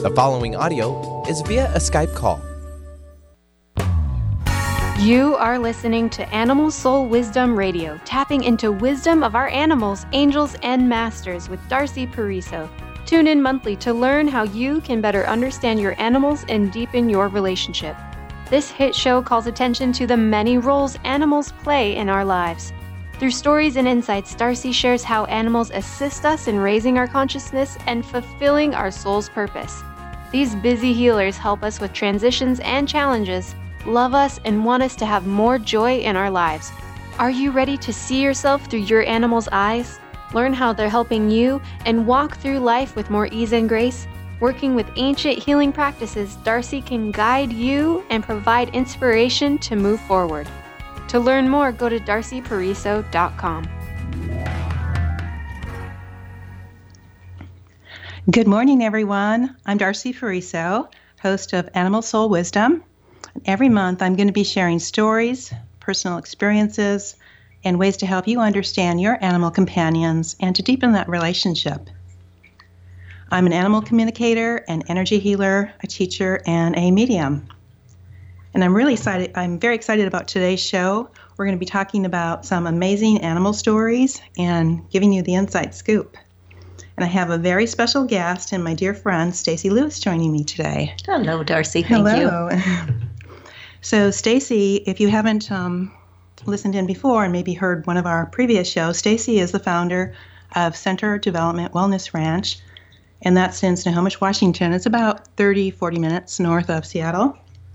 The following audio is via a Skype call. You are listening to Animal Soul Wisdom Radio, tapping into wisdom of our animals, angels, and masters with Darcy Pariso. Tune in monthly to learn how you can better understand your animals and deepen your relationship. This hit show calls attention to the many roles animals play in our lives. Through stories and insights, Darcy shares how animals assist us in raising our consciousness and fulfilling our soul's purpose. These busy healers help us with transitions and challenges, love us, and want us to have more joy in our lives. Are you ready to see yourself through your animal's eyes? Learn how they're helping you and walk through life with more ease and grace? Working with ancient healing practices, Darcy can guide you and provide inspiration to move forward. To learn more, go to darcypariso.com. Good morning, everyone. I'm Darcy Pariso, host of Animal Soul Wisdom. Every month, I'm going to be sharing stories, personal experiences, and ways to help you understand your animal companions and to deepen that relationship. I'm an animal communicator, an energy healer, a teacher, and a medium. And I'm very excited about today's show. We're going to be talking about some amazing animal stories and giving you the inside scoop. And I have a very special guest and my dear friend, Stacy Lewis, joining me today. Hello, Darcy. Thank you. So, Stacy, if you haven't listened in before and maybe heard one of our previous shows, Stacy is the founder of Center Development Wellness Ranch, and that's in Snohomish, Washington. It's about 40 minutes north of Seattle.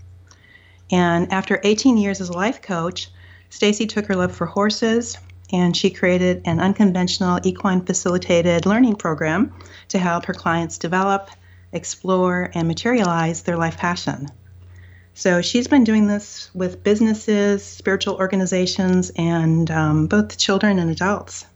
And after 18 years as a life coach, Stacy took her love for horses, and she created an unconventional equine facilitated learning program to help her clients develop, explore, and materialize their life passion. So she's been doing this with businesses, spiritual organizations, and both children and adults.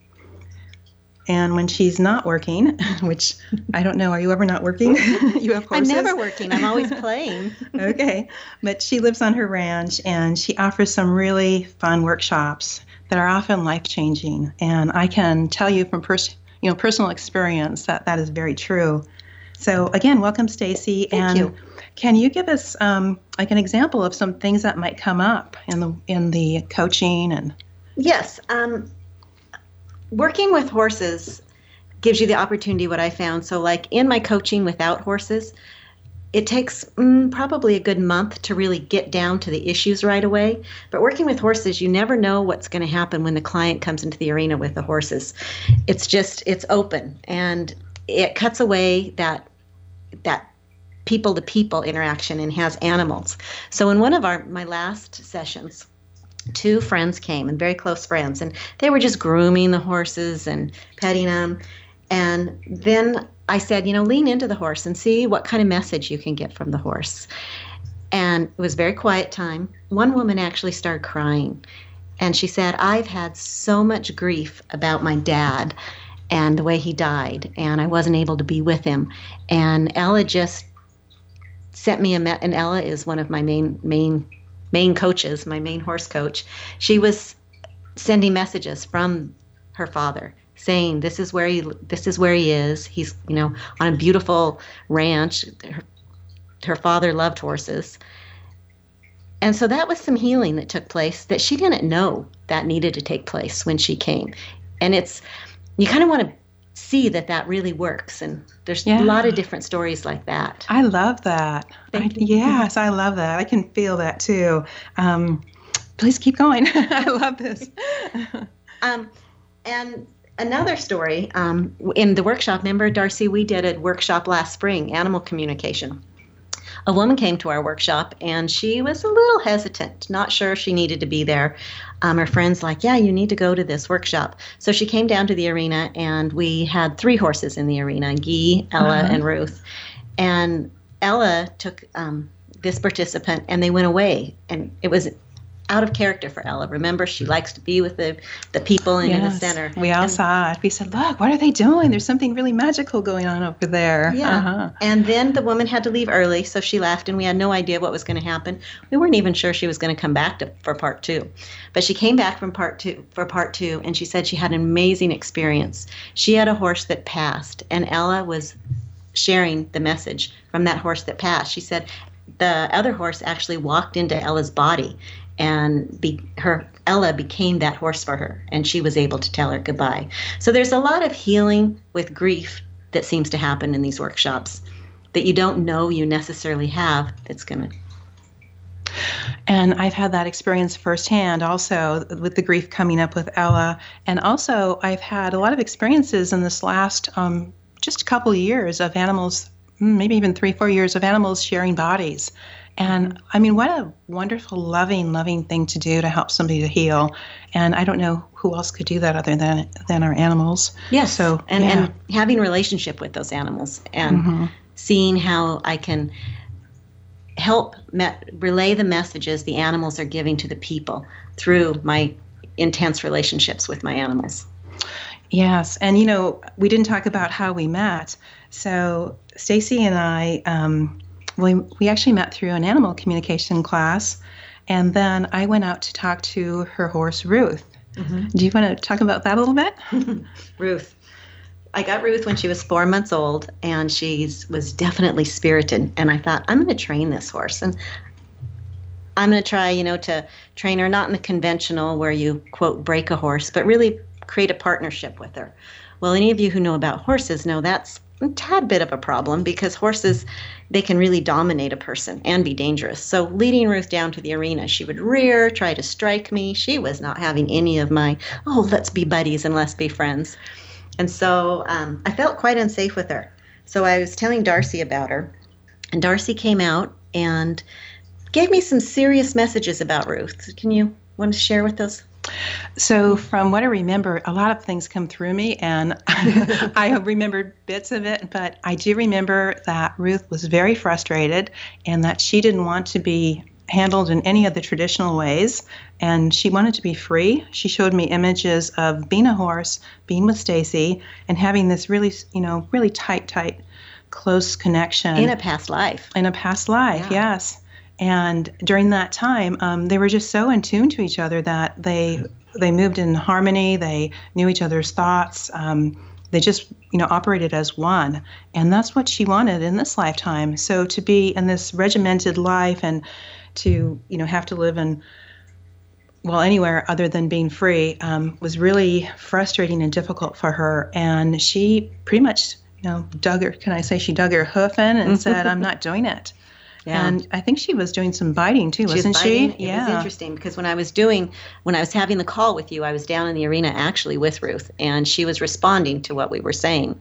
And when she's not working, which I don't know, are you ever not working? You have horses? I'm never working. I'm always playing. Okay. But she lives on her ranch, and she offers some really fun workshops that are often life-changing. And I can tell you from personal experience that that is very true. So again, welcome, Stacy. Thank you. Can you give us like an example of some things that might come up in the coaching and? Yes. Working with horses gives you the opportunity, what I found. So like in my coaching without horses, it takes probably a good month to really get down to the issues right away. But working with horses, you never know what's going to happen when the client comes into the arena with the horses. It's open, and it cuts away that people-to-people interaction and has animals. So in one of my last sessions, two friends came, and very close friends, and they were just grooming the horses and petting them. And then I said, lean into the horse and see what kind of message you can get from the horse. And it was a very quiet time. One woman actually started crying, and she said, I've had so much grief about my dad and the way he died, and I wasn't able to be with him. And Ella just sent me and Ella is one of my main coaches, my main horse coach. She was sending messages from her father saying, this is where he is. He's, on a beautiful ranch. Her father loved horses. And so that was some healing that took place that she didn't know that needed to take place when she came. And you kind of want to see that really works. And there's a lot of different stories like that. I love that. Yes, I love that. I can feel that too. Please keep going. I love this. And another story, in the workshop, remember, Darcy, we did a workshop last spring, animal communication. A woman came to our workshop, and she was a little hesitant, not sure she needed to be there. Her friend's like, yeah, you need to go to this workshop. So she came down to the arena, and we had 3 horses in the arena, Guy, Ella, and Ruth. And Ella took this participant, and they went away, and it was out of character for Ella. Remember, she likes to be with the people and in the center. We all saw it. We said, look, what are they doing? There's something really magical going on over there. Yeah. And then the woman had to leave early, so she left, and we had no idea what was going to happen. We weren't even sure she was going to come back for part 2. But she came back for part two, and she said she had an amazing experience. She had a horse that passed, and Ella was sharing the message from that horse that passed. She said the other horse actually walked into Ella's body, and Ella became that horse for her, and she was able to tell her goodbye. So there's a lot of healing with grief that seems to happen in these workshops that you don't know you necessarily have that's going to. And I've had that experience firsthand also with the grief coming up with Ella. And also I've had a lot of experiences in this last just a couple of years of animals, maybe even 3-4 years of animals sharing bodies. And I mean, what a wonderful, loving thing to do to help somebody to heal. And I don't know who else could do that other than our animals. Yes. So, and having a relationship with those animals and seeing how I can help relay the messages the animals are giving to the people through my intense relationships with my animals. Yes. And, we didn't talk about how we met. So Stacy and I, we actually met through an animal communication class. And then I went out to talk to her horse, Ruth. Mm-hmm. Do you want to talk about that a little bit? Ruth. I got Ruth when she was 4 months old, and she was definitely spirited. And I thought, I'm going to train this horse. And I'm going to try, to train her not in the conventional where you, quote, break a horse, but really create a partnership with her. Well, any of you who know about horses know that's a tad bit of a problem because horses, they can really dominate a person and be dangerous. So leading Ruth down to the arena, she would rear, try to strike me. She was not having any of my, let's be buddies and let's be friends. And so I felt quite unsafe with her. So I was telling Darcy about her, and Darcy came out and gave me some serious messages about Ruth. Can you want to share with those? So from what I remember, a lot of things come through me, and I have remembered bits of it, but I do remember that Ruth was very frustrated and that she didn't want to be handled in any of the traditional ways, and she wanted to be free. She showed me images of being a horse, being with Stacy, and having this really, really tight, close connection. In a past life. Yeah. Yes. And during that time, they were just so in tune to each other that they moved in harmony. They knew each other's thoughts. They just, operated as one. And that's what she wanted in this lifetime. So to be in this regimented life and to, have to live in, anywhere other than being free was really frustrating and difficult for her. And she pretty much, dug her hoof in and said, I'm not doing it. Yeah. And I think she was doing some biting too, wasn't she? Yeah. It was interesting because when I was having the call with you, I was down in the arena actually with Ruth, and she was responding to what we were saying.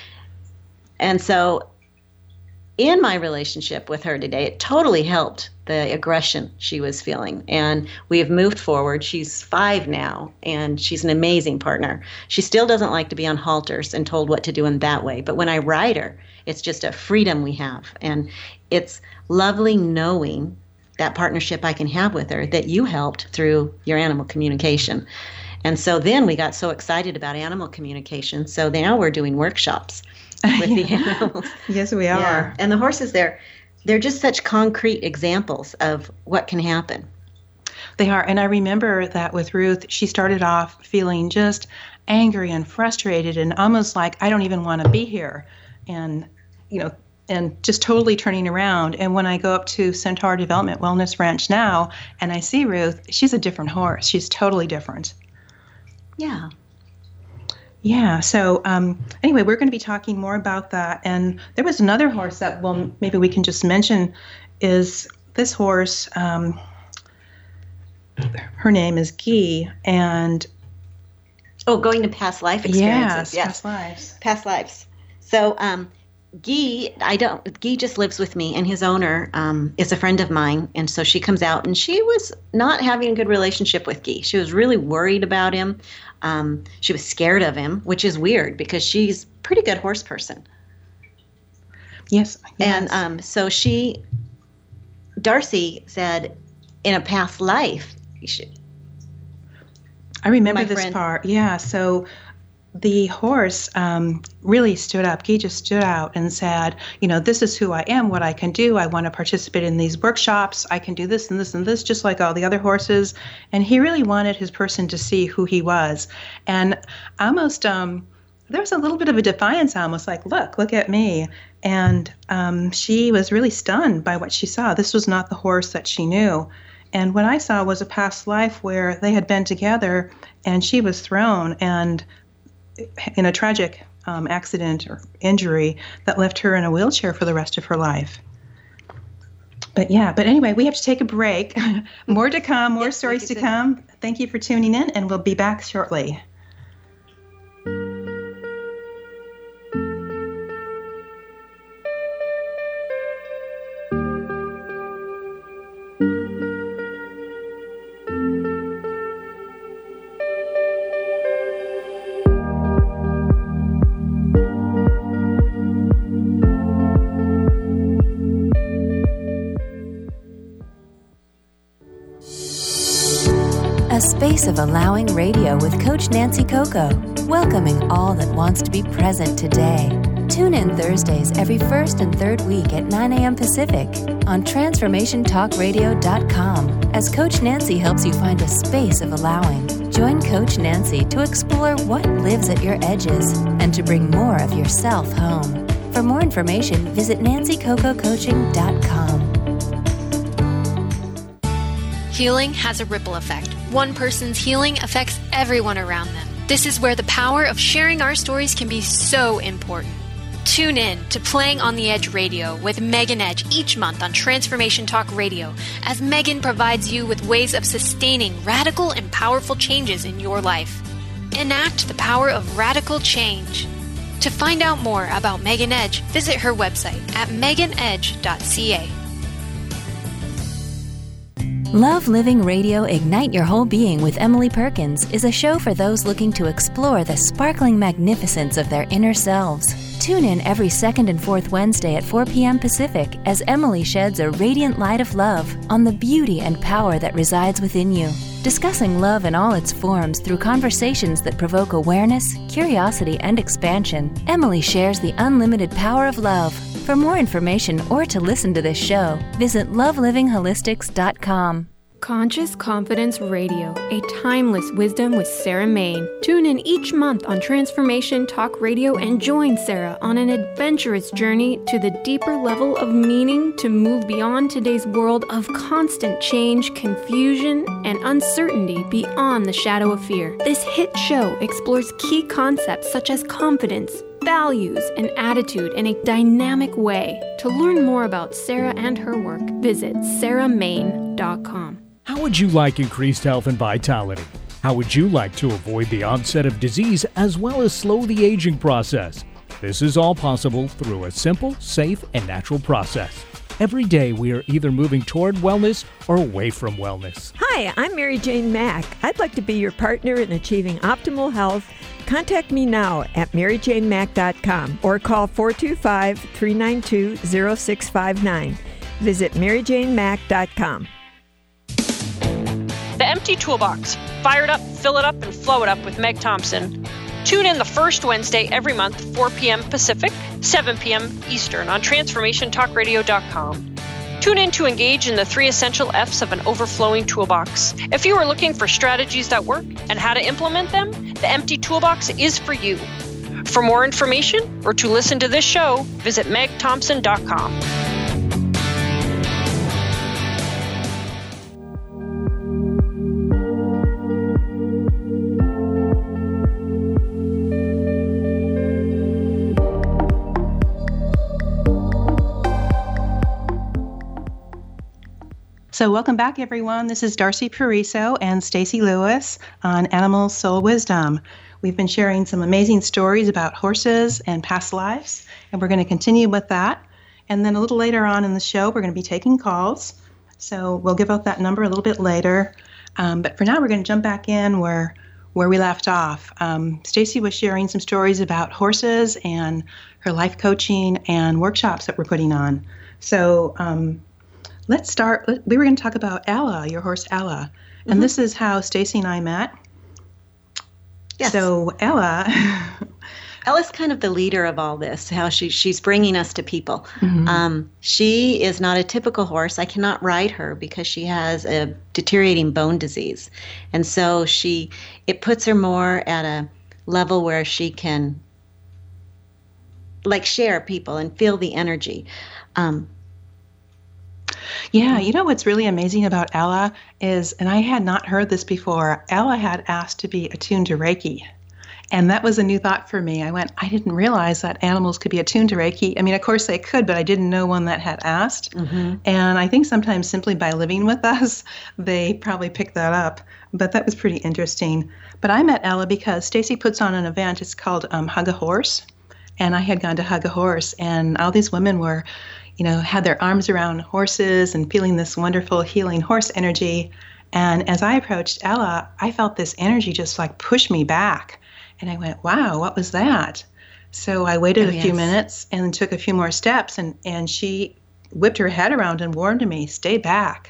And so in my relationship with her today, it totally helped the aggression she was feeling. And we have moved forward. She's 5 now, and she's an amazing partner. She still doesn't like to be on halters and told what to do in that way. But when I ride her, it's just a freedom we have. And it's lovely knowing that partnership I can have with her that you helped through your animal communication. And so then we got so excited about animal communication. So now we're doing workshops with the animals. Yes, we are. Yeah. And the horses, they're just such concrete examples of what can happen. They are. And I remember that with Ruth, she started off feeling just angry and frustrated and almost like, I don't even want to be here. And, and just totally turning around. And when I go up to Centaur Development Wellness Ranch now and I see Ruth, she's a different horse. She's totally different. Yeah. Yeah. So anyway, we're going to be talking more about that. And there was another horse that, maybe we can just mention is this horse. Her name is Guy. And going to past life experiences. Yes. Past lives. So Guy just lives with me, and his owner is a friend of mine, and so she comes out, and she was not having a good relationship with Guy. She was really worried about him. She was scared of him, which is weird because she's a pretty good horse person. Yes. And so Darcy said, in a past life, I remember this part. Yeah. So the horse really stood up. Guy just stood out and said, this is who I am, what I can do. I want to participate in these workshops. I can do this and this and this, just like all the other horses. And he really wanted his person to see who he was. And almost, there was a little bit of a defiance, almost like, look at me. And she was really stunned by what she saw. This was not the horse that she knew. And what I saw was a past life where they had been together, and she was thrown and in a tragic accident or injury that left her in a wheelchair for the rest of her life. But anyway, we have to take a break. More to come, more stories to come. Thank you for tuning in, and we'll be back shortly. A space of allowing radio with Coach Nancy Coco, welcoming all that wants to be present today. Tune in Thursdays every first and third week at 9 a.m. Pacific on TransformationTalkRadio.com as Coach Nancy helps you find a space of allowing. Join Coach Nancy to explore what lives at your edges and to bring more of yourself home. For more information, visit NancyCocoCoaching.com. Healing has a ripple effect. One person's healing affects everyone around them. This is where the power of sharing our stories can be so important. Tune in to Playing on the Edge Radio with Megan Edge each month on Transformation Talk Radio, as Megan provides you with ways of sustaining radical and powerful changes in your life. Enact the power of radical change. To find out more about Megan Edge, visit her website at meganedge.ca. Love Living Radio Ignite Your Whole Being with Emily Perkins is a show for those looking to explore the sparkling magnificence of their inner selves. Tune in every second and fourth Wednesday at 4 p.m. Pacific as Emily sheds a radiant light of love on the beauty and power that resides within you. Discussing love in all its forms through conversations that provoke awareness, curiosity, and expansion, Emily shares the unlimited power of love. For more information or to listen to this show, visit loveliving.holistics.com. Conscious Confidence Radio, a timeless wisdom with Sarah Main. Tune in each month on Transformation Talk Radio and join Sarah on an adventurous journey to the deeper level of meaning to move beyond today's world of constant change, confusion, and uncertainty beyond the shadow of fear. This hit show explores key concepts such as confidence, values, and attitude in a dynamic way. To learn more about Sarah and her work, visit sarahmain.com. How would you like increased health and vitality? How would you like to avoid the onset of disease as well as slow the aging process? This is all possible through a simple, safe, and natural process. Every day we are either moving toward wellness or away from wellness. Hi, I'm Mary Jane Mack. I'd like to be your partner in achieving optimal health. Contact me now at maryjanemack.com or call 425-392-0659. Visit maryjanemack.com. The Empty Toolbox. Fire it up, fill it up, and flow it up with Meg Thompson. Tune in the first Wednesday every month, 4 p.m. Pacific, 7 p.m. Eastern on TransformationTalkRadio.com. Tune in to engage in the 3 essential F's of an overflowing toolbox. If you are looking for strategies that work and how to implement them, the Empty Toolbox is for you. For more information or to listen to this show, visit megthompson.com. So welcome back, everyone. This is Darcy Pariso and Stacy Lewis on Animal Soul Wisdom. We've been sharing some amazing stories about horses and past lives, and we're going to continue with that. And then a little later on in the show, we're going to be taking calls. So we'll give out that number a little bit later. But for now, we're going to jump back in where we left off. Stacy was sharing some stories about horses and her life coaching and workshops that we're putting on. So let's start. We were going to talk about Ella, your horse Ella. And this is how Stacy and I met. Yes. So Ella's kind of the leader of all this, how she's bringing us to people. She is not a typical horse. I cannot ride her because she has a deteriorating bone disease. And so it puts her more at a level where she can share people and feel the energy. Yeah, you know what's really amazing about Ella is, and I had not heard this before, Ella had asked to be attuned to Reiki. And that was a new thought for me. I didn't realize that animals could be attuned to Reiki. I mean, of course they could, but I didn't know one that had asked. Mm-hmm. And I think sometimes simply by living with us, they probably picked that up. But that was pretty interesting. But I met Ella because Stacy puts on an event. It's called Hug a Horse. And I had gone to Hug a Horse, and all these women were, had their arms around horses and feeling this wonderful healing horse energy. And as I approached Ella, I felt this energy just like push me back. And I went, wow, what was that? So I waited a few minutes and took a few more steps, and she whipped her head around and warned me, stay back.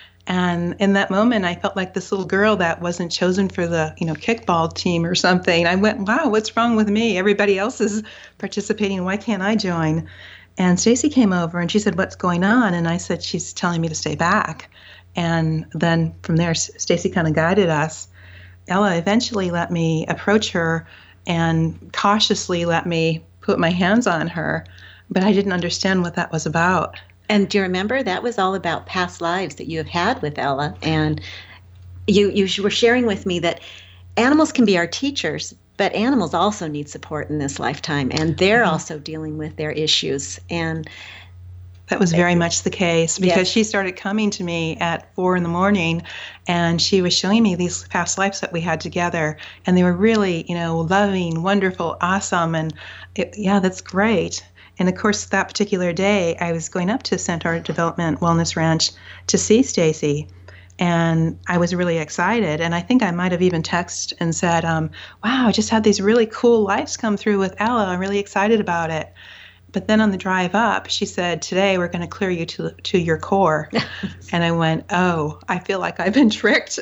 And in that moment, I felt like this little girl that wasn't chosen for the, kickball team or something. I went, wow, what's wrong with me? Everybody else is participating. Why can't I join? And Stacy came over and she said, what's going on? And I said, she's telling me to stay back. And then from there, Stacy kind of guided us. Ella eventually let me approach her and cautiously let me put my hands on her, but I didn't understand what that was about. And do you remember that was all about past lives that you have had with Ella? And you were sharing with me that animals can be our teachers, but animals also need support in this lifetime, and they're also dealing with their issues. And that was very much the case, because she started coming to me at 4 a.m, and she was showing me these past lives that we had together, and they were really, loving, wonderful, awesome, and that's great. And of course, that particular day, I was going up to Centaur Development Wellness Ranch to see Stacy, and I was really excited. And I think I might have even texted and said, wow, I just had these really cool lives come through with Ella. I'm really excited about it. But then on the drive up, she said, today we're going to clear you to your core. And I went, oh, I feel like I've been tricked.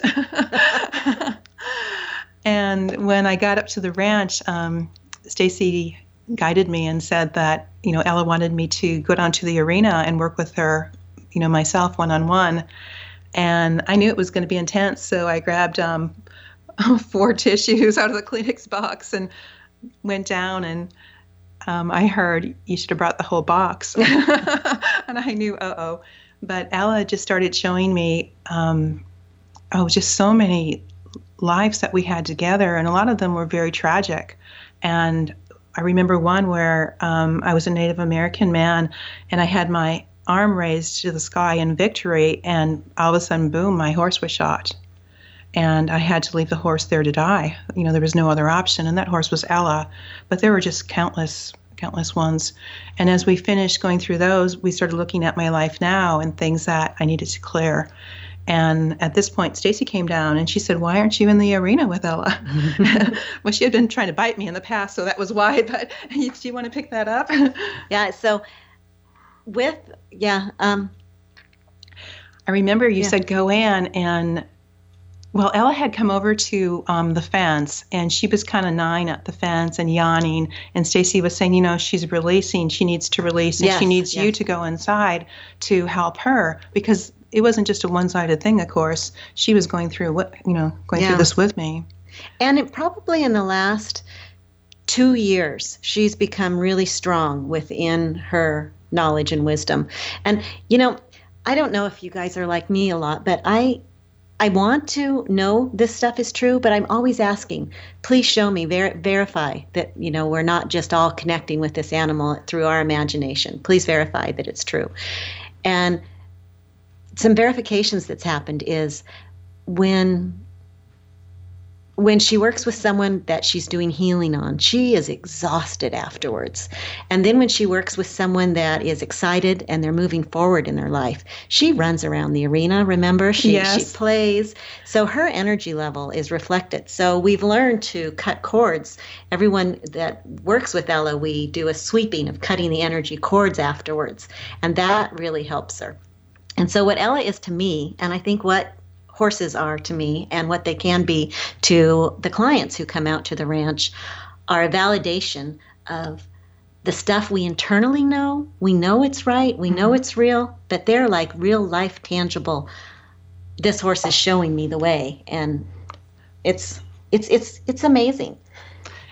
And when I got up to the ranch, Stacy guided me and said that, Ella wanted me to go down to the arena and work with her, myself one-on-one. And I knew it was going to be intense, so I grabbed 4 tissues out of the Kleenex box and went down, and I heard, you should have brought the whole box. And I knew, uh-oh. But Ella just started showing me, just so many lives that we had together, and a lot of them were very tragic. And I remember one where I was a Native American man, and I had my arm raised to the sky in victory, and all of a sudden, boom, my horse was shot. And I had to leave the horse there to die. There was no other option, and that horse was Ella. But there were just countless ones. And as we finished going through those, we started looking at my life now and things that I needed to clear. And at this point, Stacy came down and she said, why aren't you in the arena with Ella? Well, she had been trying to bite me in the past, so that was why. But do you want to pick that up? Yeah, so I remember you said go in, and well, Ella had come over to the fence, and she was kind of gnawing at the fence and yawning, and Stacy was saying, she's releasing, she needs to release, and she needs you to go inside to help her, because it wasn't just a one-sided thing, of course. She was going through through this with me. And probably in the last 2 years, she's become really strong within her knowledge and wisdom. And, I don't know if you guys are like me a lot, but I want to know this stuff is true, but I'm always asking, please show me, verify that, we're not just all connecting with this animal through our imagination. Please verify that it's true. And some verifications that's happened is when she works with someone that she's doing healing on, she is exhausted afterwards. And then when she works with someone that is excited and they're moving forward in their life, she runs around the arena, remember? She plays. So her energy level is reflected. So we've learned to cut cords. Everyone that works with Ella, we do a sweeping of cutting the energy cords afterwards. And that really helps her. And so what Ella is to me, and I think what horses are to me and what they can be to the clients who come out to the ranch, are a validation of the stuff we internally know. We know it's right. We know it's real, but they're like real life tangible. This horse is showing me the way, and it's amazing.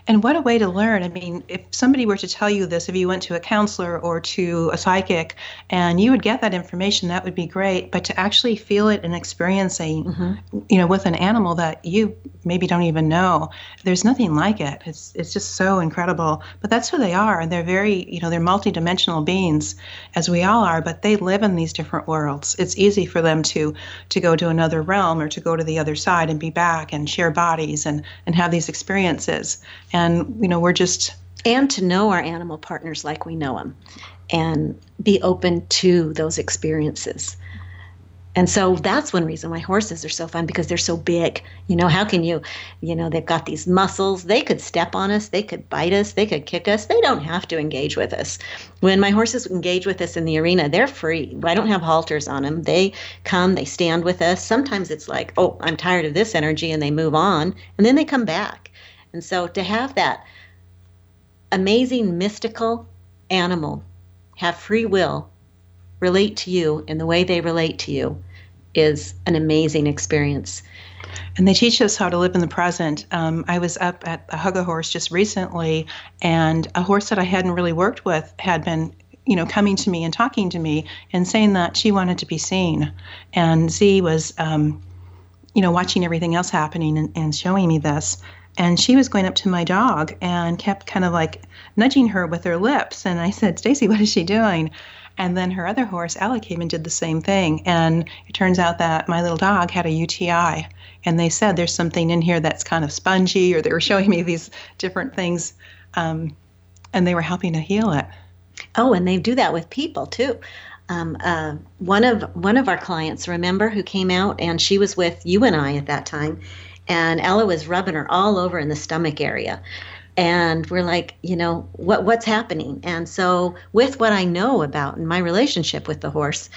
And what a way to learn. I mean, if somebody were to tell you this, if you went to a counselor or to a psychic and you would get that information, that would be great. But to actually feel it and experiencing, with an animal that you maybe don't even know, there's nothing like it. It's just so incredible. But that's who they are. And they're very, they're multidimensional beings, as we all are, but they live in these different worlds. It's easy for them to go to another realm or to go to the other side and be back and share bodies and have these experiences. And, we're just... And to know our animal partners like we know them and be open to those experiences. And so that's one reason why horses are so fun, because they're so big. How can you, they've got these muscles. They could step on us. They could bite us. They could kick us. They don't have to engage with us. When my horses engage with us in the arena, they're free. I don't have halters on them. They come, they stand with us. Sometimes it's like, oh, I'm tired of this energy, and they move on, and then they come back. And so to have that amazing mystical animal have free will, relate to you in the way they relate to you, is an amazing experience. And they teach us how to live in the present. I was up at the Hug a Horse just recently, and a horse that I hadn't really worked with had been, coming to me and talking to me and saying that she wanted to be seen. And Z was, watching everything else happening and showing me this. And she was going up to my dog and kept kind of like nudging her with her lips. And I said, Stacy, what is she doing? And then her other horse, Ella, came and did the same thing. And it turns out that my little dog had a UTI. And they said there's something in here that's kind of spongy, or they were showing me these different things. And they were helping to heal it. Oh, and they do that with people, too. One of our clients, remember, who came out, and she was with you and I at that time. And Ella was rubbing her all over in the stomach area. And we're like, what's happening? And so with what I know about in my relationship with the horse,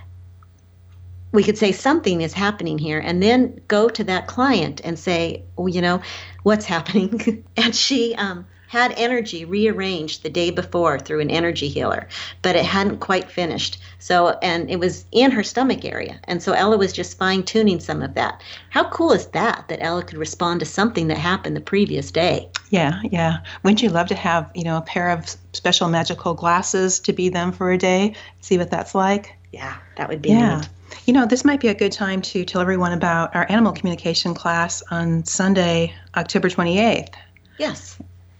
we could say something is happening here, and then go to that client and say, what's happening? And she had energy rearranged the day before through an energy healer, but it hadn't quite finished. So, and it was in her stomach area. And so Ella was just fine-tuning some of that. How cool is that Ella could respond to something that happened the previous day? Yeah. Wouldn't you love to have, a pair of special magical glasses to be them for a day? See what that's like? Yeah, that would be neat. This might be a good time to tell everyone about our animal communication class on Sunday, October 28th. Yes.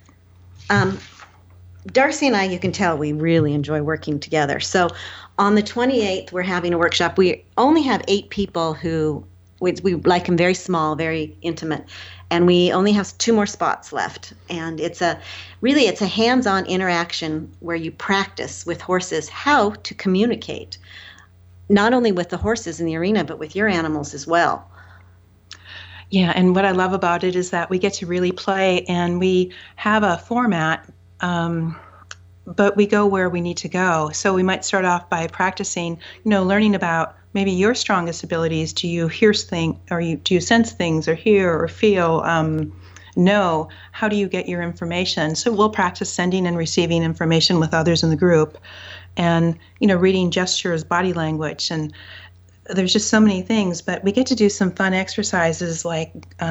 Darcy and I, you can tell, we really enjoy working together. So on the 28th, we're having a workshop. We only have 8 people who, we like them very small, very intimate. And we only have 2 more spots left. And it's a hands-on interaction where you practice with horses how to communicate, not only with the horses in the arena, but with your animals as well. Yeah, and what I love about it is that we get to really play, and we have a format, but we go where we need to go. So we might start off by practicing, learning about maybe your strongest abilities. Do you hear things, or do you sense things, or hear, or feel? Know? How do you get your information? So we'll practice sending and receiving information with others in the group, and reading gestures, body language, and there's just so many things. But we get to do some fun exercises like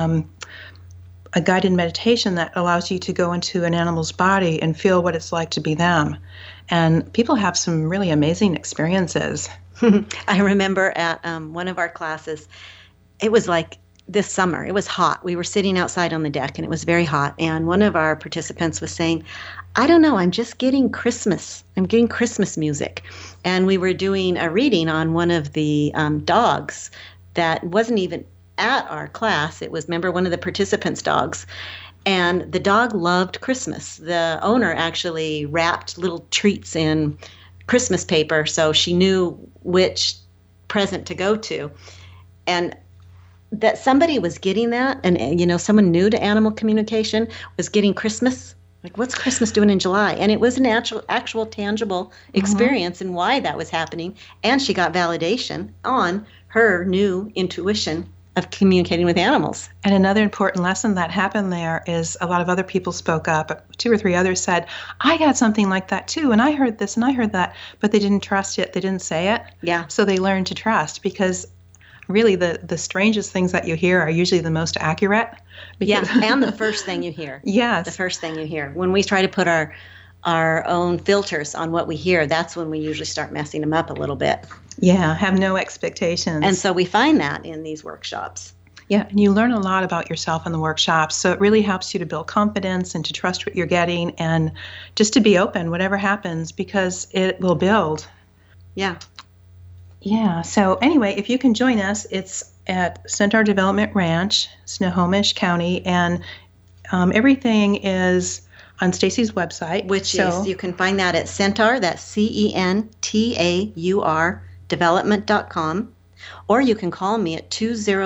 a guided meditation that allows you to go into an animal's body and feel what it's like to be them. And people have some really amazing experiences. I remember at one of our classes, it was like this summer. It was hot. We were sitting outside on the deck, and it was very hot. And one of our participants was saying, I don't know, I'm just getting Christmas. I'm getting Christmas music. And we were doing a reading on one of the dogs that wasn't even at our class. It was, remember, one of the participants' dogs. And the dog loved Christmas. The owner actually wrapped little treats in Christmas paper so she knew which present to go to. And that somebody was getting that, and someone new to animal communication was getting Christmas. Like, what's Christmas doing in July? And it was an actual tangible experience and why that was happening. And she got validation on her new intuition of communicating with animals. And another important lesson that happened there is a lot of other people spoke up. 2 or 3 others said, I got something like that too, and I heard this and I heard that, but they didn't trust it. They didn't say it. Yeah. So they learned to trust, because really the strangest things that you hear are usually the most accurate. Yeah, and the first thing you hear. Yes. The first thing you hear. When we try to put our own filters on what we hear, that's when we usually start messing them up a little bit. Yeah, have no expectations. And so we find that in these workshops. Yeah, and you learn a lot about yourself in the workshops. So it really helps you to build confidence and to trust what you're getting and just to be open, whatever happens, because it will build. Yeah. Yeah. So anyway, if you can join us, it's at Centaur Development Ranch, Snohomish County, and everything is on Stacy's website. Which is, you can find that at Centaur, that's CENTAUR, development.com, or you can call me at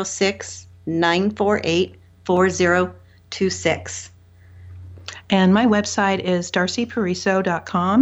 206-948-4026. And my website is darcypariso.com,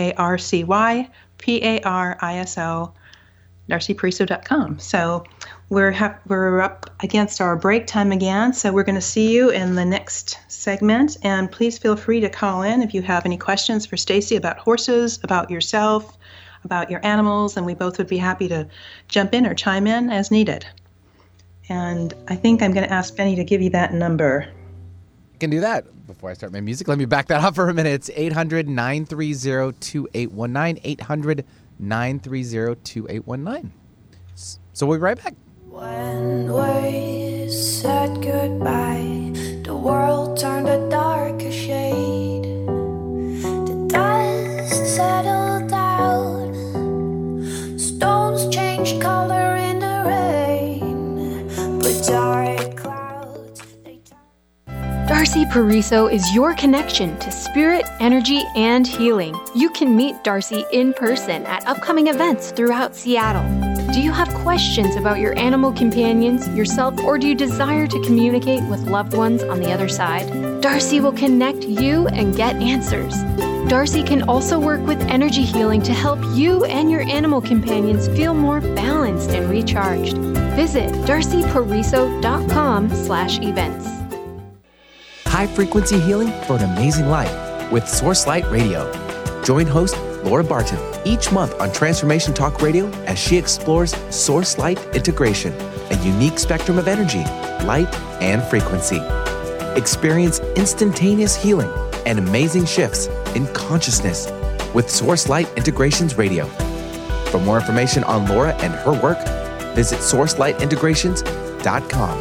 DARCYPARISO, darcypariso.com. So we're up against our break time again, so we're going to see you in the next segment. And please feel free to call in if you have any questions for Stacy about horses, about yourself, about your animals, and we both would be happy to jump in or chime in as needed. And I think I'm going to ask Benny to give you that number. I can do that. Before I start my music, let me back that up for a minute. It's 800-930-2819, 800-930-2819. So we'll be right back. When we said goodbye, the world turned a darker shade. The dust settled down, stones changed color in the rain, but dark clouds, they Darcy Pariso is your connection to spirit, energy, and healing. You can meet Darcy in person at upcoming events throughout Seattle. Do you have questions about your animal companions, yourself, or do you desire to communicate with loved ones on the other side? Darcy will connect you and get answers. Darcy can also work with energy healing to help you and your animal companions feel more balanced and recharged. Visit darcypariso.com/events. High frequency healing for an amazing life with Source Light Radio. Join host Laura Barton each month on Transformation Talk Radio as she explores source light integration, a unique spectrum of energy, light, and frequency. Experience instantaneous healing and amazing shifts in consciousness with Source Light Integrations Radio. For more information on Laura and her work, visit sourcelightintegrations.com.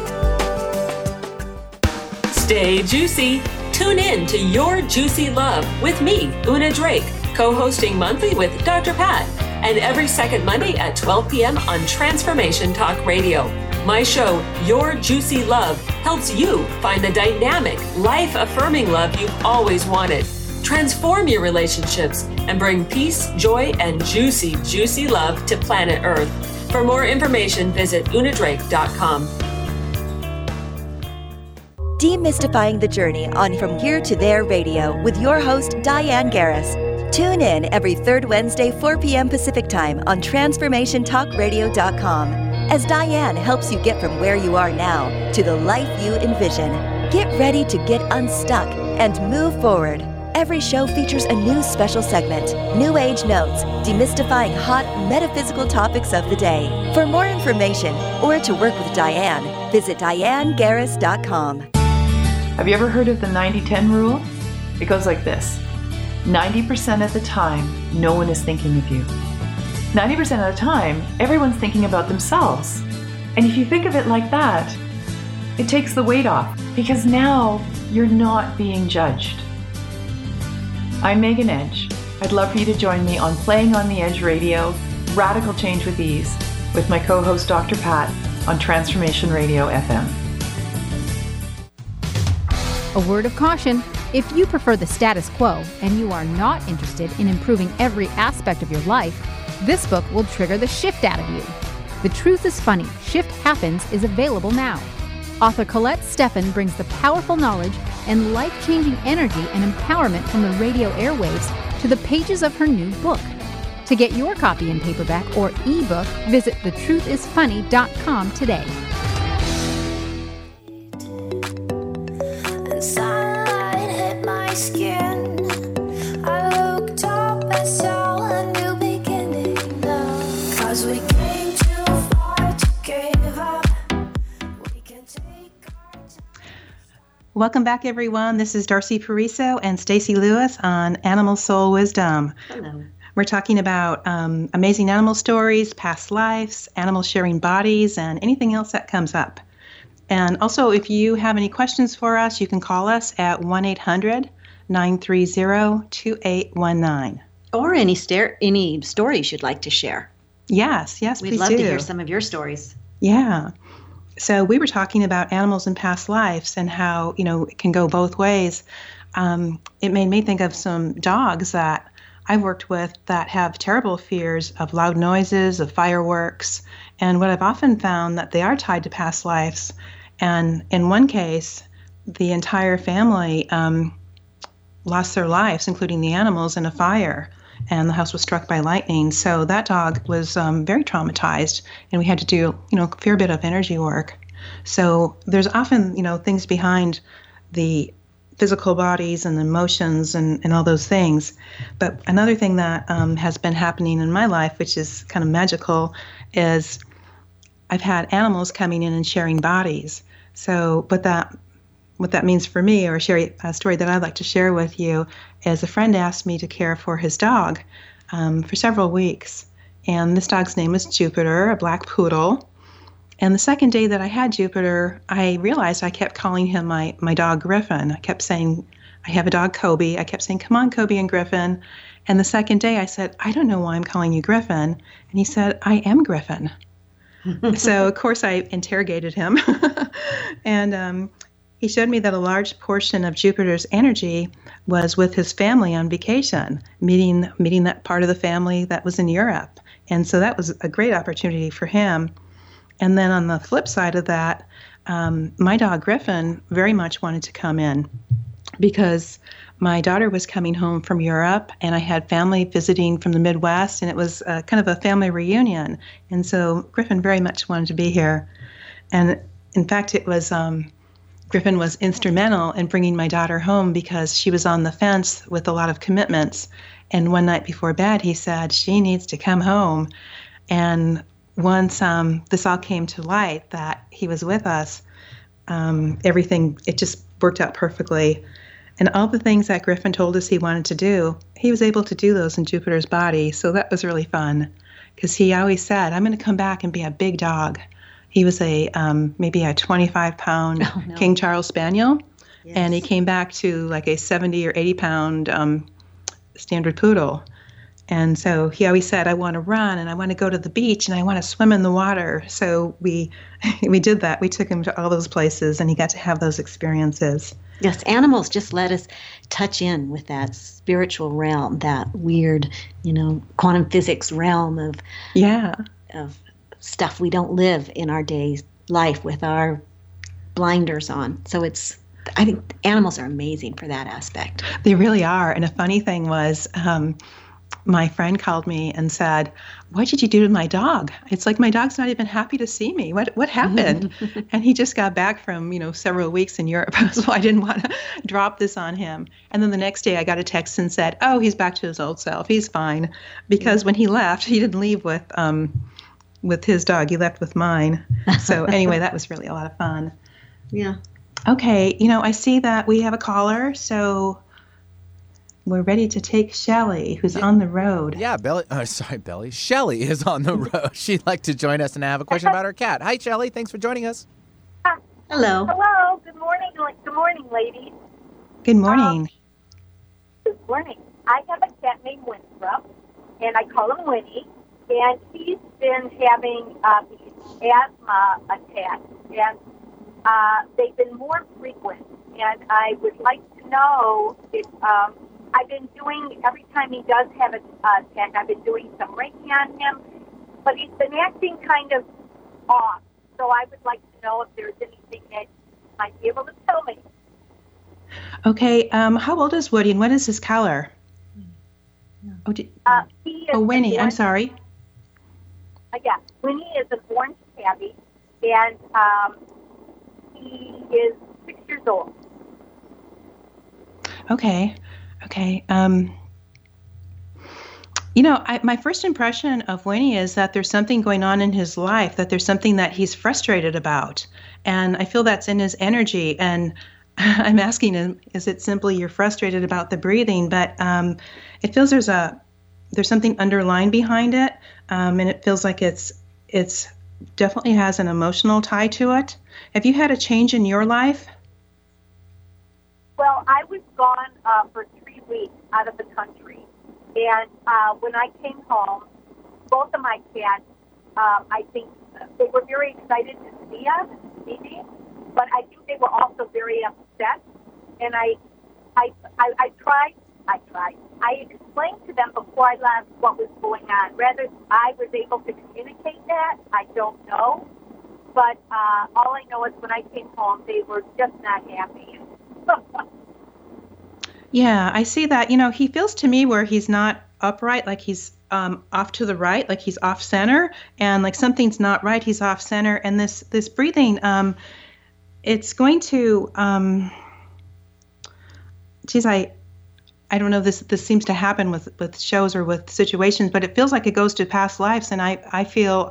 Stay juicy. Tune in to Your Juicy Love with me, Una Drake, co-hosting monthly with Dr. Pat, and every second Monday at 12 p.m. on Transformation Talk Radio. My show, Your Juicy Love, helps you find the dynamic, life-affirming love you've always wanted. Transform your relationships and bring peace, joy, and juicy, juicy love to planet Earth. For more information, visit unadrake.com. Demystifying the journey on From Here to There Radio with your host, Diane Garris. Tune in every third Wednesday, 4 p.m. Pacific Time on TransformationTalkRadio.com as Diane helps you get from where you are now to the life you envision. Get ready to get unstuck and move forward. Every show features a new special segment, New Age Notes, demystifying hot metaphysical topics of the day. For more information or to work with Diane, visit DianeGarris.com. Have you ever heard of the 90-10 rule? It goes like this. 90% of the time, no one is thinking of you. 90% of the time, everyone's thinking about themselves. And if you think of it like that, it takes the weight off because now you're not being judged. I'm Megan Edge. I'd love for you to join me on Playing on the Edge Radio, Radical Change with Ease, with my co-host Dr. Pat on Transformation Radio FM. A word of caution. If you prefer the status quo and you are not interested in improving every aspect of your life, this book will trigger the shift out of you. The Truth is Funny, Shift Happens is available now. Author Colette Steffen brings the powerful knowledge and life-changing energy and empowerment from the radio airwaves to the pages of her new book. To get your copy in paperback or ebook, visit thetruthisfunny.com today. Sunlight hit my skin. I looked up and saw a new beginning now. 'Cause we came too far together. Welcome back, everyone. This is Darcy Pariso and Stacy Lewis on Animal Soul Wisdom. Hello. We're talking about amazing animal stories, past lives, animals sharing bodies, and anything else that comes up. And also, if you have any questions for us, you can call us at 1-800-930-2819. Or any stories you'd like to share. Yes, please do. We'd love to hear some of your stories. Yeah. So we were talking about animals in past lives and how, it can go both ways. It made me think of some dogs that I've worked with that have terrible fears of loud noises, of fireworks. And what I've often found that they are tied to past lives. And in one case, the entire family lost their lives, including the animals, in a fire. And the house was struck by lightning. So that dog was very traumatized, and we had to do, a fair bit of energy work. So there's often, things behind the physical bodies and the emotions and all those things. But another thing that has been happening in my life, which is kind of magical, is I've had animals coming in and sharing bodies. So what that means for me, or share a story that I'd like to share with you, is a friend asked me to care for his dog for several weeks. And this dog's name was Jupiter, a black poodle. And the second day that I had Jupiter, I realized I kept calling him my dog Griffin. I kept saying, I have a dog, Kobe. I kept saying, come on, Kobe and Griffin. And the second day I said, I don't know why I'm calling you Griffin. And he said, I am Griffin. So, of course, I interrogated him. And he showed me that a large portion of Jupiter's energy was with his family on vacation, meeting that part of the family that was in Europe. And so that was a great opportunity for him. And then on the flip side of that, my dog Griffin very much wanted to come in because my daughter was coming home from Europe, and I had family visiting from the Midwest, and it was kind of a family reunion. And so Griffin very much wanted to be here. And in fact, it was Griffin was instrumental in bringing my daughter home because she was on the fence with a lot of commitments. And one night before bed, he said, she needs to come home. And once this all came to light that he was with us, everything, it just worked out perfectly. And all the things that Griffin told us he wanted to do, he was able to do those in Jupiter's body. So that was really fun because he always said, I'm going to come back and be a big dog. He was maybe a 25-pound King Charles Spaniel, yes. And he came back to like a 70 or 80-pound standard poodle. And so he always said, I want to run and I want to go to the beach and I want to swim in the water. So we did that. We took him to all those places and he got to have those experiences. Yes, animals just let us touch in with that spiritual realm, that weird, quantum physics realm of stuff we don't live in our day's life with our blinders on. So I think animals are amazing for that aspect. They really are. And a funny thing was, my friend called me and said, what did you do to my dog? It's like my dog's not even happy to see me. What happened? And he just got back from, several weeks in Europe. So I didn't want to drop this on him. And then the next day I got a text and said, oh, he's back to his old self. He's fine. Because when he left, he didn't leave with his dog. He left with mine. So anyway, that was really a lot of fun. Yeah. Okay. I see that we have a caller. So we're ready to take Shelly, who's on the road. Yeah, Belly. Shelly is on the road. She'd like to join us and have a question about her cat. Hi, Shelly. Thanks for joining us. Hello. Hello. Good morning. Good morning, ladies. Good morning. Good morning. I have a cat named Winthrop, and I call him Winnie, and he's been having these asthma attacks, and they've been more frequent, and I would like to know if I've been doing, every time he does have an attack, I've been doing some Reiki on him, but he's been acting kind of off. So I would like to know if there's anything that you might be able to tell me. Okay, how old is Woody and what is his color? Winnie, I'm sorry. Yeah, Winnie is an orange tabby, and he is 6 years old. Okay. My first impression of Winnie is that there's something going on in his life, that there's something that he's frustrated about. And I feel that's in his energy. And I'm asking him, is it simply you're frustrated about the breathing? But it feels there's something underlying behind it, and it feels like it's definitely has an emotional tie to it. Have you had a change in your life? Well, I was gone for 3 weeks out of the country, and when I came home, both of my cats, I think they were very excited to see me, but I think they were also very upset. And I explained to them before I left what was going on. Whether I was able to communicate that, I don't know. But all I know is when I came home, they were just not happy. Yeah, I see that. You know, he feels to me where he's not upright, like he's off to the right, like he's off center, and like something's not right, he's off center. And this breathing, it's going to, I don't know, this seems to happen with shows or with situations, but it feels like it goes to past lives. And I feel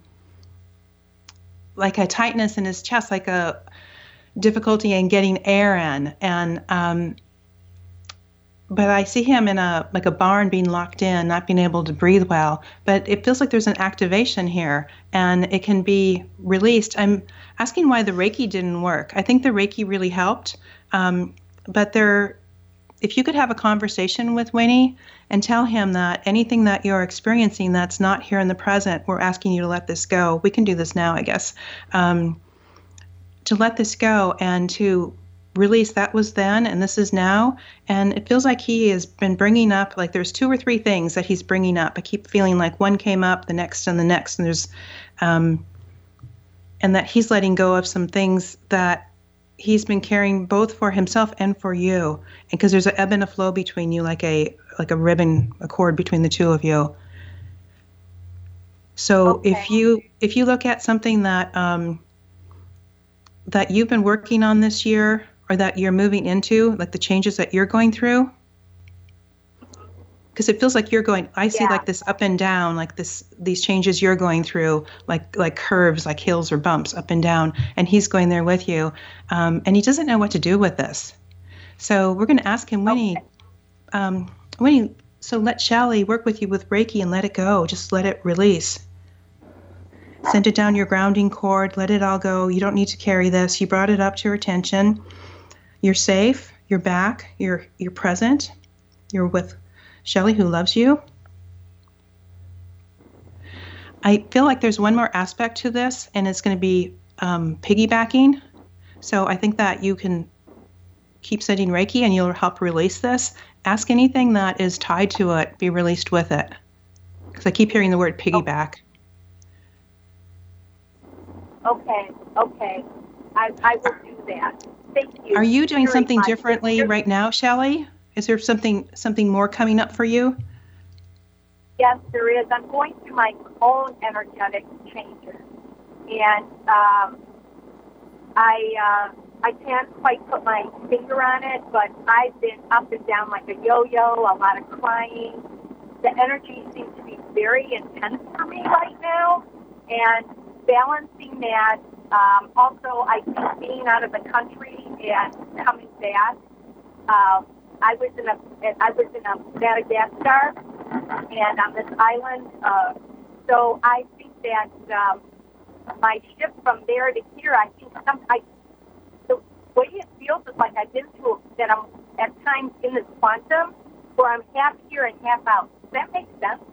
like a tightness in his chest, like a difficulty in getting air in. And but I see him in a barn being locked in, not being able to breathe well. But it feels like there's an activation here, and it can be released. I'm asking why the Reiki didn't work. I think the Reiki really helped, but if you could have a conversation with Winnie and tell him that anything that you're experiencing that's not here in the present, we're asking you to let this go. We can do this now, I guess. To let this go and to release that was then and this is now. And it feels like he has been bringing up, like there's 2 or 3 things that he's bringing up. I keep feeling like one came up, the next and the next, and there's and that he's letting go of some things that he's been carrying both for himself and for you. And because there's an ebb and a flow between you, like a ribbon, a cord between the two of you. So okay. if you look at something that that you've been working on this year, or that you're moving into, like the changes that you're going through, because it feels like you're going, I see like this up and down, like these changes you're going through, like curves, like hills or bumps up and down, and he's going there with you, and he doesn't know what to do with this. So we're going to ask him, Winnie, Winnie, so let Shally work with you with Reiki and let it go. Just let it release. Send it down your grounding cord. Let it all go. You don't need to carry this. You brought it up to your attention. You're safe. You're back. You're present. You're with Shally, who loves you. I feel like there's one more aspect to this, and it's going to be piggybacking. So I think that you can keep sending Reiki, and you'll help release this. Ask anything that is tied to it, be released with it. Because I keep hearing the word piggyback. Okay. I will do that. Thank you. Are you doing something differently right now, Shally? Is there something more coming up for you? Yes, there is. I'm going through my own energetic changes, and I can't quite put my finger on it, but I've been up and down like a yo-yo, a lot of crying. The energy seems to be very intense for me right now, and balancing that. Also, I think being out of the country and coming back. I was in a Madagascar, and on this island. So I think that my shift from there to here, I think the way it feels is like I've been through that. I'm at times in this quantum where I'm half here and half out. Does that make sense?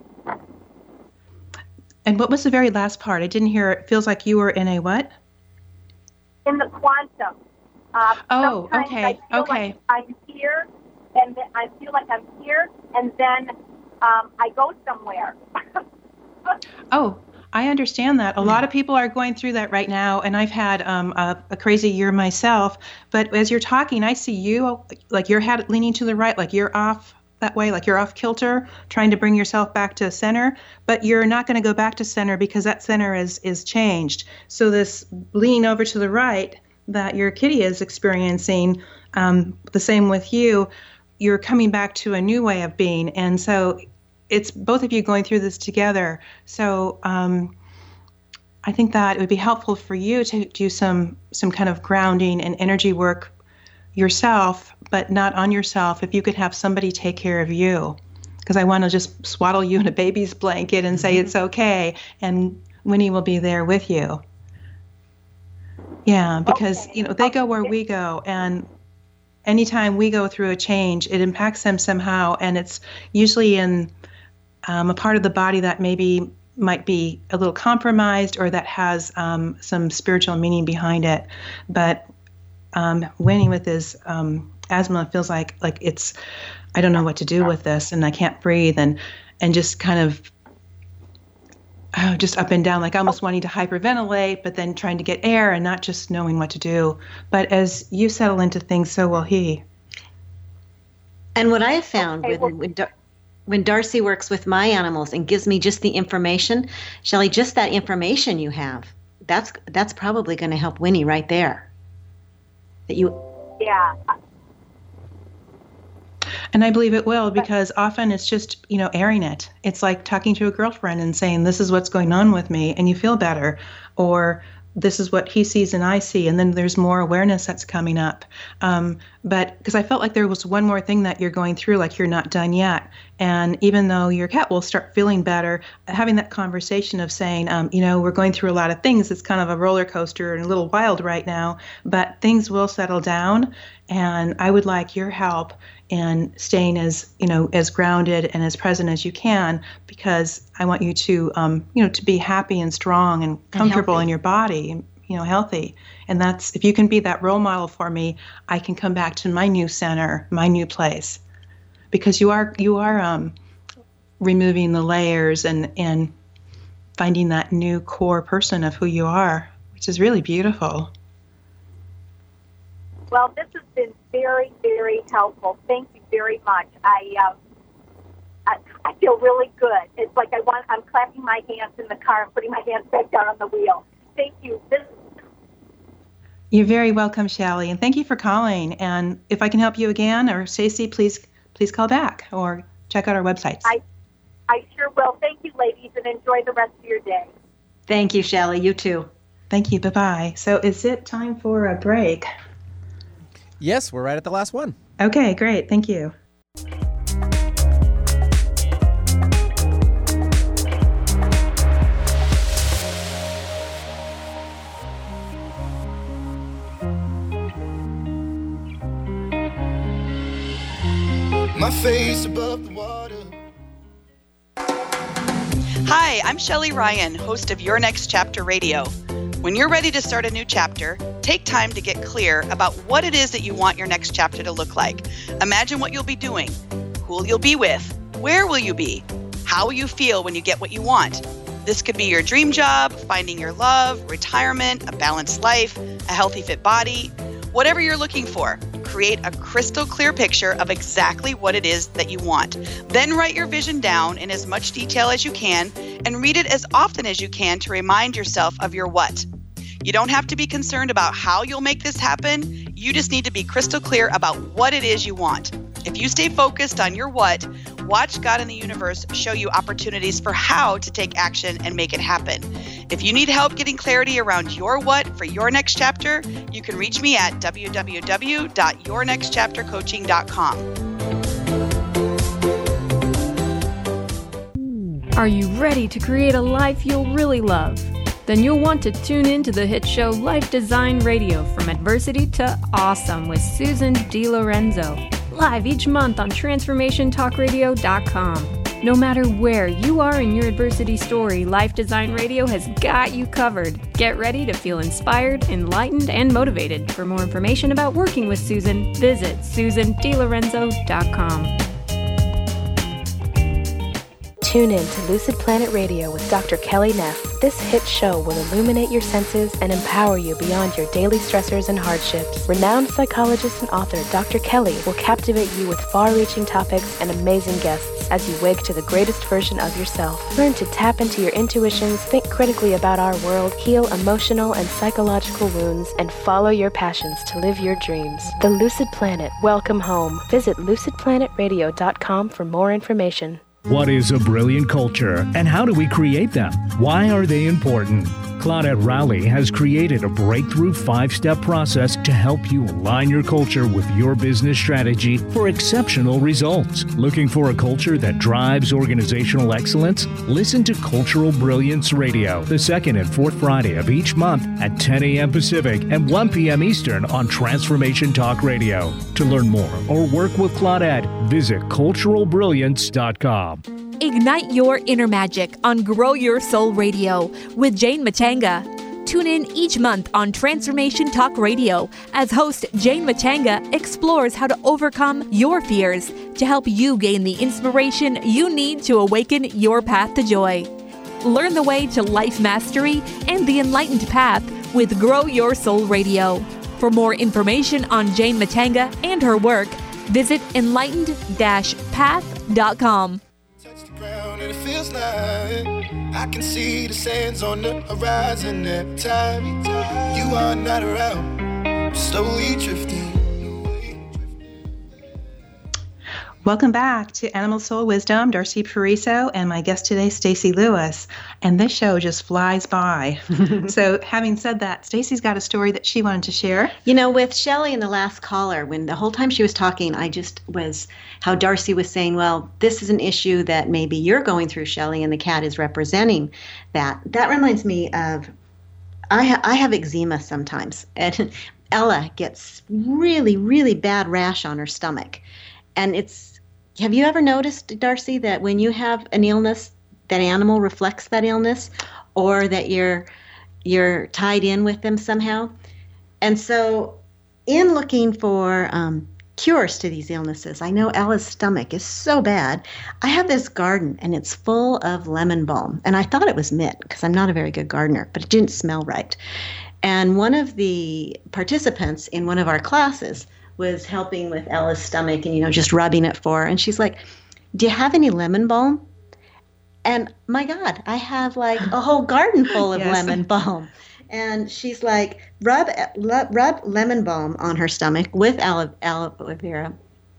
And what was the very last part? I didn't hear. It feels like you were in a what? In the quantum. Okay. Like I'm here, and then I feel like I'm here, and then I go somewhere. Oh, I understand that. A lot of people are going through that right now, and I've had a crazy year myself. But as you're talking, I see you, like your head leaning to the right, like you're off that way, like you're off kilter, trying to bring yourself back to center, but you're not going to go back to center because that center is changed. So this leaning over to the right that your kitty is experiencing, the same with you, you're coming back to a new way of being. And so it's both of you going through this together. So I think that it would be helpful for you to do some kind of grounding and energy work yourself, but not on yourself, if you could have somebody take care of you. Because I want to just swaddle you in a baby's blanket and say it's okay, and Winnie will be there with you. Yeah, because they go where we go, and anytime we go through a change, it impacts them somehow, and it's usually in a part of the body that maybe might be a little compromised or that has some spiritual meaning behind it. But Winnie with his asthma feels like it's, I don't know what to do with this, and I can't breathe, and just kind of just up and down, like almost wanting to hyperventilate, but then trying to get air and not just knowing what to do. But as you settle into things, so will he. And what I have found when Darcy works with my animals and gives me just the information, Shelley, just that information you have, that's probably going to help Winnie right there. Yeah. And I believe it will, because often it's just, airing it. It's like talking to a girlfriend and saying, this is what's going on with me, and you feel better. Or this is what he sees and I see, and then there's more awareness that's coming up. But because I felt like there was one more thing that you're going through, like you're not done yet. And even though your cat will start feeling better, having that conversation of saying, we're going through a lot of things. It's kind of a roller coaster and a little wild right now, but things will settle down. And I would like your help in staying as grounded and as present as you can, because I want you to, to be happy and strong and comfortable in your body, healthy. And that's, if you can be that role model for me, I can come back to my new center, my new place, because you are removing the layers and finding that new core person of who you are, which is really beautiful. Well, this has been very, very helpful. Thank you very much. I feel really good. It's like I'm clapping my hands in the car and putting my hands back down on the wheel. Thank you. You're very welcome, Shelley, and thank you for calling. And if I can help you again, or Stacy, please call back or check out our websites. I sure will. Thank you, ladies, and enjoy the rest of your day. Thank you, Shelley. You too. Thank you. Bye-bye. So is it time for a break? Yes, we're right at the last one. Okay, great. Thank you. My face above the water. Hi, I'm Shelley Ryan, host of Your Next Chapter Radio. When you're ready to start a new chapter, take time to get clear about what it is that you want your next chapter to look like. Imagine what you'll be doing, who you'll be with, where will you be, how will you feel when you get what you want. This could be your dream job, finding your love, retirement, a balanced life, a healthy, fit body, whatever you're looking for. Create a crystal clear picture of exactly what it is that you want. Then write your vision down in as much detail as you can and read it as often as you can to remind yourself of your what. You don't have to be concerned about how you'll make this happen. You just need to be crystal clear about what it is you want. If you stay focused on your what, watch God and the universe show you opportunities for how to take action and make it happen. If you need help getting clarity around your what for your next chapter, you can reach me at www.yournextchaptercoaching.com. Are you ready to create a life you'll really love? Then you'll want to tune in to the hit show Life Design Radio, From Adversity to Awesome with Susan DiLorenzo, live each month on TransformationTalkRadio.com. No matter where you are in your adversity story, Life Design Radio has got you covered. Get ready to feel inspired, enlightened, and motivated. For more information about working with Susan, visit SusanDiLorenzo.com. Tune in to Lucid Planet Radio with Dr. Kelly Neff. This hit show will illuminate your senses and empower you beyond your daily stressors and hardships. Renowned psychologist and author Dr. Kelly will captivate you with far-reaching topics and amazing guests as you wake to the greatest version of yourself. Learn to tap into your intuitions, think critically about our world, heal emotional and psychological wounds, and follow your passions to live your dreams. The Lucid Planet. Welcome home. Visit lucidplanetradio.com for more information. What is a brilliant culture, and how do we create them? Why are they important? Claudette Rowley has created a breakthrough 5-step process to help you align your culture with your business strategy for exceptional results. Looking for a culture that drives organizational excellence? Listen to Cultural Brilliance Radio, the second and fourth Friday of each month at 10 a.m. Pacific and 1 p.m. Eastern on Transformation Talk Radio. To learn more or work with Claudette, visit culturalbrilliance.com. Ignite your inner magic on Grow Your Soul Radio with Jane Matanga. Tune in each month on Transformation Talk Radio as host Jane Matanga explores how to overcome your fears to help you gain the inspiration you need to awaken your path to joy. Learn the way to life mastery and the enlightened path with Grow Your Soul Radio. For more information on Jane Matanga and her work, visit enlightened-path.com. And it feels like I can see the sands on the horizon every time you are not around, slowly drifting. Welcome back to Animal Soul Wisdom. Darcy Pariso and my guest today, Stacy Lewis. And this show just flies by. So having said that, Stacy's got a story that she wanted to share. You know, with Shelley and the last caller, when the whole time she was talking, I just was how Darcy was saying, well, this is an issue that maybe you're going through, Shelley, and the cat is representing that. That reminds me of, I have eczema sometimes. And Ella gets really, really bad rash on her stomach. And have you ever noticed, Darcy, that when you have an illness, that animal reflects that illness, or that you're tied in with them somehow? And so in looking for cures to these illnesses, I know Ella's stomach is so bad. I have this garden, and it's full of lemon balm. And I thought it was mint, because I'm not a very good gardener, but it didn't smell right. And one of the participants in one of our classes was helping with Ella's stomach and, just rubbing it for her. And she's like, do you have any lemon balm? And my God, I have like a whole garden full of lemon balm. And she's like, rub lemon balm on her stomach with aloe vera.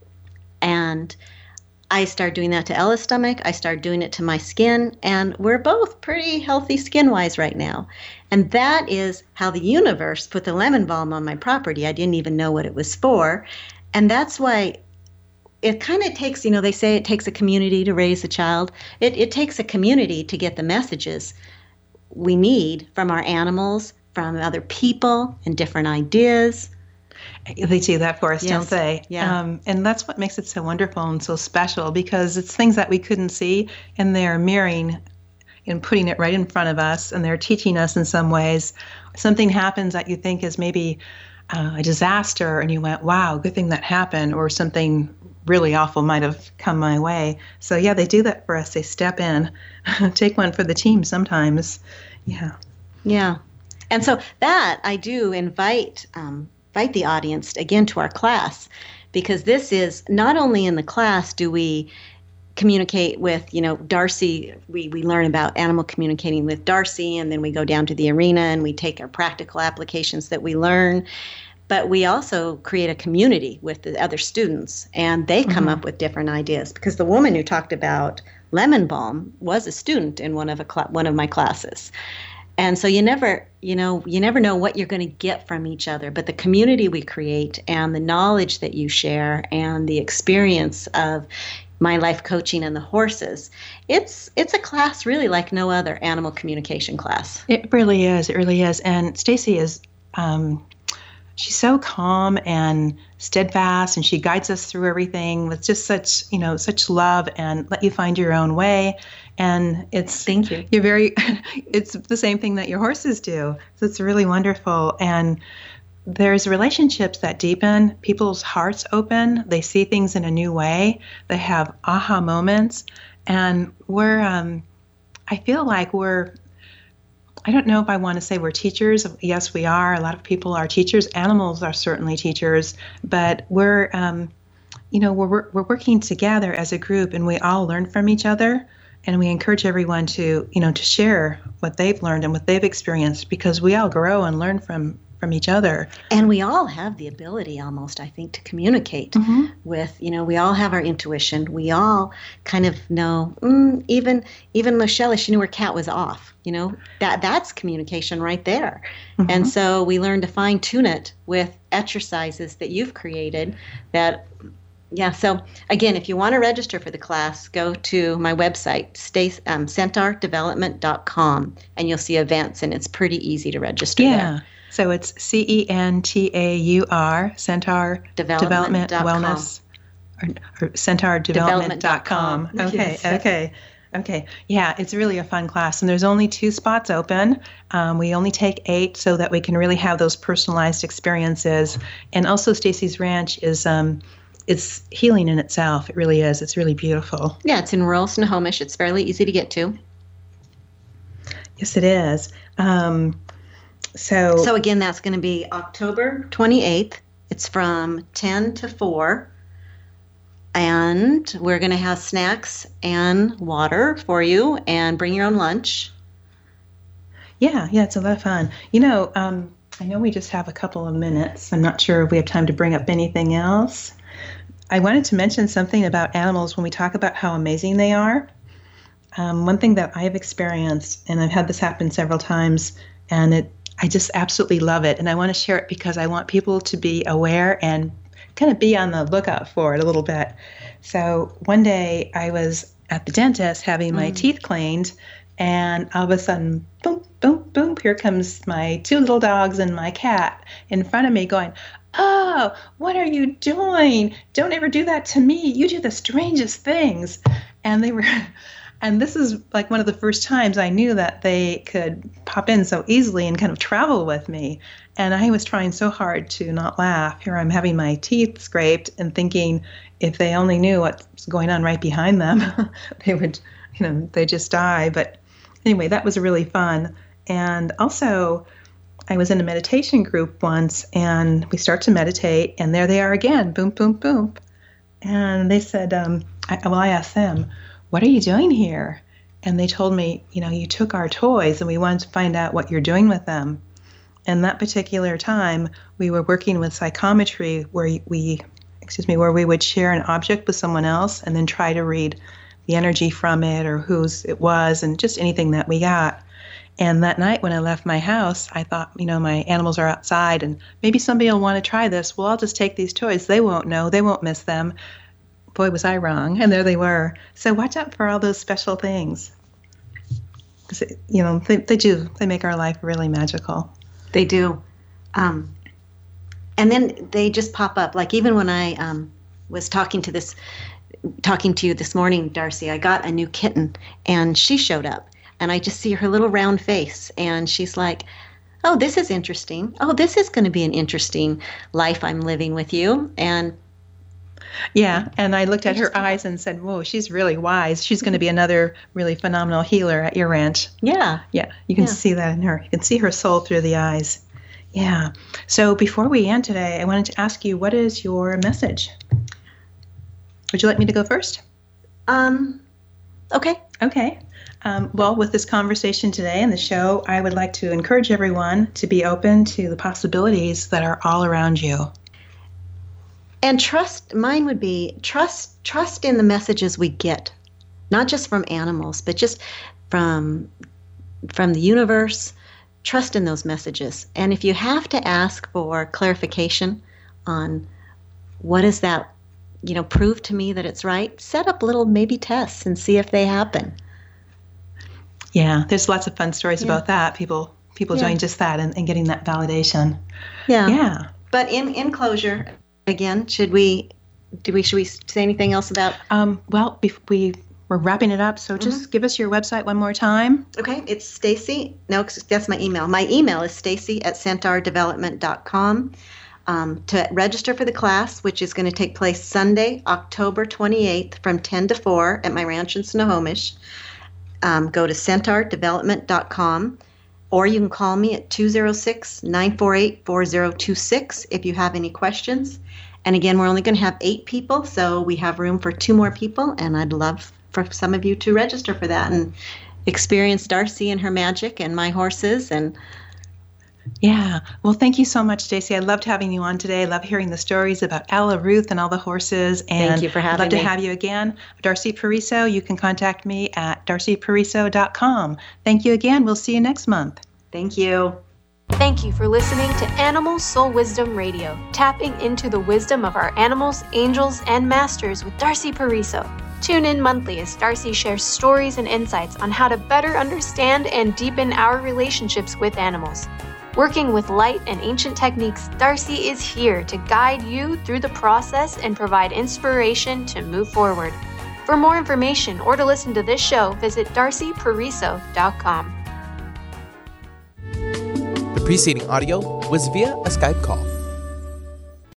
And I started doing that to Ella's stomach. I started doing it to my skin. And we're both pretty healthy skin-wise right now. And that is how the universe put the lemon balm on my property. I didn't even know what it was for. And that's why it kind of takes, they say it takes a community to raise a child. It takes a community to get the messages we need from our animals, from other people, and different ideas. They do that for us, don't they? Yeah. And that's what makes it so wonderful and so special, because it's things that we couldn't see, and they're mirroring and putting it right in front of us, and they're teaching us in some ways. Something happens that you think is maybe a disaster, and you went, wow, good thing that happened, or something really awful might have come my way. So yeah, they do that for us. They step in. Take one for the team sometimes. Yeah. Yeah. And so that I do invite the audience again to our class, because this is not only in the class do we communicate with, Darcy, we learn about animal communicating with Darcy, and then we go down to the arena and we take our practical applications that we learn, but we also create a community with the other students, and they come up with different ideas, because the woman who talked about lemon balm was a student in one of my classes. And so you never know what you're going to get from each other, but the community we create and the knowledge that you share and the experience of my life coaching and the horses, it's a class really like no other animal communication class. It really is. It really is. And Stacy is, she's so calm and steadfast, and she guides us through everything with just such love, and let you find your own way. And thank you. You're it's the same thing that your horses do. So it's really wonderful. And there's relationships that deepen, people's hearts open, they see things in a new way, they have aha moments. And I feel like I don't know if I want to say we're teachers. Yes, we are. A lot of people are teachers. Animals are certainly teachers, but we're working together as a group, and we all learn from each other. And we encourage everyone to share what they've learned and what they've experienced, because we all grow and learn from from each other. And we all have the ability almost, I think, to communicate with, we all have our intuition. We all kind of know, even though Shelley, she knew her cat was off, that's communication right there. And so we learn to fine tune it with exercises that you've created that. Yeah, so again, if you want to register for the class, go to my website, centaurdevelopment.com, and you'll see events, and it's pretty easy to register there. So it's CENTAUR, Centaur Development Wellness, or centaurdevelopment.com. Okay. Yeah, it's really a fun class, and there's only 2 spots open. We only take 8 so that we can really have those personalized experiences. And also, Stacy's Ranch is it's healing in itself. It really is. It's really beautiful. Yeah, it's in rural Snohomish. It's fairly easy to get to. Yes, it is. So again, that's going to be October 28th. It's from 10 to 4. And we're going to have snacks and water for you, and bring your own lunch. Yeah, it's a lot of fun. I know we just have a couple of minutes. I'm not sure if we have time to bring up anything else. I wanted to mention something about animals when we talk about how amazing they are. One thing that I've experienced, and I've had this happen several times, and I just absolutely love it. And I want to share it because I want people to be aware and kind of be on the lookout for it a little bit. So one day I was at the dentist having my teeth cleaned, and all of a sudden, boom, boom, boom, here comes my 2 little dogs and my cat in front of me going, "Oh, what are you doing? Don't ever do that to me. You do the strangest things." And this is like one of the first times I knew that they could pop in so easily and kind of travel with me. And I was trying so hard to not laugh. Here I'm having my teeth scraped and thinking if they only knew what's going on right behind them, they would, they just die. But anyway, that was really fun. And also, I was in a meditation group once, and we start to meditate, and there they are again, boom, boom, boom. And they said, I asked them, "What are you doing here?" And they told me, "You took our toys, and we wanted to find out what you're doing with them." And that particular time, we were working with psychometry, where we would share an object with someone else, and then try to read the energy from it or whose it was, and just anything that we got. And that night when I left my house, I thought, my animals are outside and maybe somebody will want to try this. Well, I'll just take these toys. They won't know. They won't miss them. Boy, was I wrong. And there they were. So watch out for all those special things. They do. They make our life really magical. They do. And then they just pop up. Like even when I was talking to you this morning, Darcy, I got a new kitten, and she showed up. And I just see her little round face, and she's like, "Oh, this is interesting. Oh, this is going to be an interesting life I'm living with you." And yeah, and I looked at her eyes and said, "Whoa, she's really wise. She's going to be another really phenomenal healer at your ranch." Yeah. You can see that in her. You can see her soul through the eyes. Yeah. So before we end today, I wanted to ask you, what is your message? Would you like me to go first? Okay. Well, with this conversation today and the show, I would like to encourage everyone to be open to the possibilities that are all around you. And mine would be trust in the messages we get, not just from animals, but just from the universe. Trust in those messages. And if you have to ask for clarification on what is that, prove to me that it's right, set up little maybe tests and see if they happen. Yeah, there's lots of fun stories about that. People doing just that and getting that validation. Yeah. But in closure, again, should we say anything else about? Well, we're wrapping it up, so just give us your website one more time. Okay, it's Stacy. No, that's my email. My email is stacy@centaurdevelopment.com. To register for the class, which is going to take place Sunday, October 28th from 10 to 4 at my ranch in Snohomish, go to centaurdevelopment.com, or you can call me at 206-948-4026 if you have any questions. And again, we're only going to have 8 people, so we have room for 2 more people, and I'd love for some of you to register for that and experience Darcy and her magic and my horses. And Yeah. Well, thank you so much, Stacy. I loved having you on today. I love hearing the stories about Ella, Ruth, and all the horses. And thank you for having me. I'd love to have you again. Darcy Pariso, you can contact me at darcypariso.com. Thank you again. We'll see you next month. Thank you. Thank you for listening to Animal Soul Wisdom Radio, tapping into the wisdom of our animals, angels, and masters with Darcy Pariso. Tune in monthly as Darcy shares stories and insights on how to better understand and deepen our relationships with animals. Working with light and ancient techniques, Darcy is here to guide you through the process and provide inspiration to move forward. For more information or to listen to this show, visit darcypariso.com. The preceding audio was via a Skype call.